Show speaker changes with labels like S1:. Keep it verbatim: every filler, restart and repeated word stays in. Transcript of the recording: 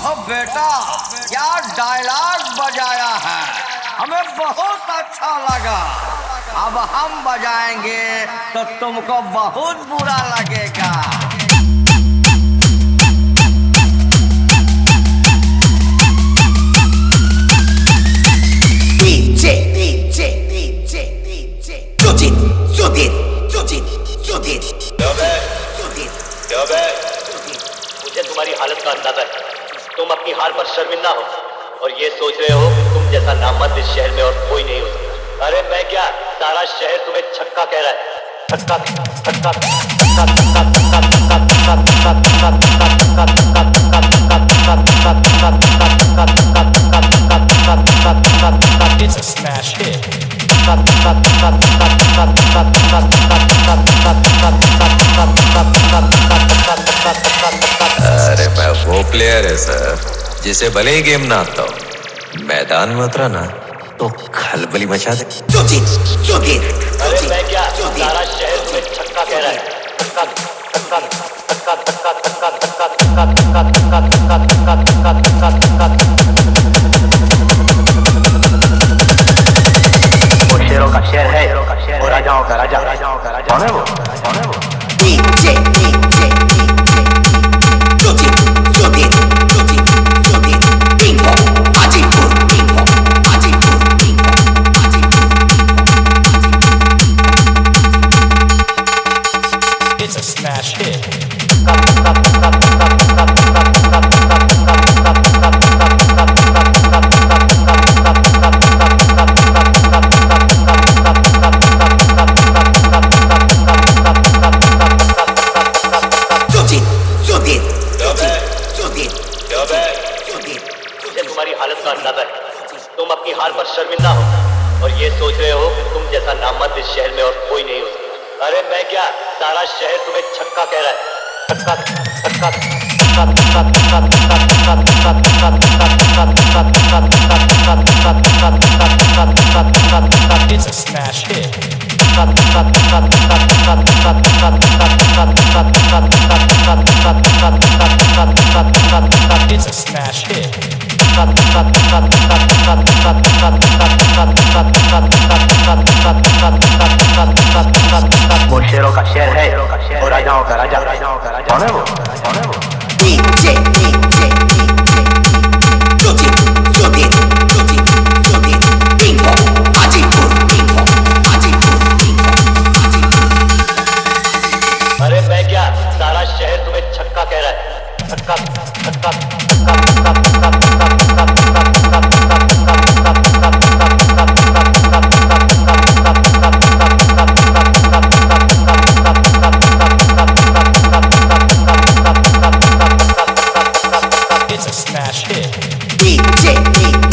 S1: बेटा क्या डायलॉग बजाया है, हमें बहुत अच्छा लगा। अब हम बजाएंगे तो तुमको बहुत बुरा लगेगा।
S2: DJ DJ DJ DJ Sujeet Sujeet Sujeet Sujeet Sujeet Sujeet
S3: मुझे तुम्हारी हालत का अंदाजा है। तुम अपनी हार पर शर्मिंदा हो और ये सोच रहे हो कि तुम जैसा नामर्द इस शहर में और कोई नहीं हो सकता। अरे मैं क्या, सारा शहर तुम्हें छक्का कह रहा है। छक्का छक्का छक्का छक्का छक्का छक्का छक्का छक्का छक्का
S4: It's a smash hit.
S5: अरे मैं वो प्लेयर है सर जिसे भले ही गेम ना आता हो, मैदान में उतरा ना तो खलबली मचा दे।
S2: सुजीत सुजीत
S3: अरे मैं क्या, सारा शहर तुम्हें छक्का कह रहा है। छक्का छक्का छक्का छक्का छक्का छक्का छक्का छक्का छक्का छक्का छक्का छक्का छक्का वो शेरों का शेर है और राजाओं का राजा। राजाओं का राजा है वो, कौन है वो?
S2: DJ DJ DJ Sujeet Sujeet Sujeet Sujeet टिंगो हाजीपुर टिंगो हाजीपुर टिंगो Hajipur
S4: It's a smash hit.
S3: मुझे तुम्हारी हालत का अंदाजा है। तुम अपनी हार पर शर्मिंदा हो और ये सोच रहे हो कि तुम जैसा नामर्द इस शहर में और कोई नहीं हो सकता। अरे मैं क्या, सारा शहर तुम्हें छक्का कह रहा है। छक्का छक्का छक्का छक्का छक्का छक्का छक्का छक्का छक्का छक्का छक्का छक्का छक्का छक्का छक्का छक्का छक्का छक्का छक्का
S4: It's a smash hit. It's a smash hit.
S3: वो शेरों का शेर है और राजाओं का राजा। राजाओं का राजा कौन है वो, कौन है वो?
S2: DJ DJ DJ Sujeet Sujeet Sujeet Sujeet टिंगो हाजीपुर टिंगो हाजीपुर टिंगो हाजीपुर।
S3: अरे मैं क्या, सारा शहर तुम्हें छक्का कह रहा है। छक्का छक्का छक्का छक्का छक्का छक्का छक्का छक्का छक्का छक्का छक्का छक्का छक्का
S4: It's a smash hit.
S2: DJ DJ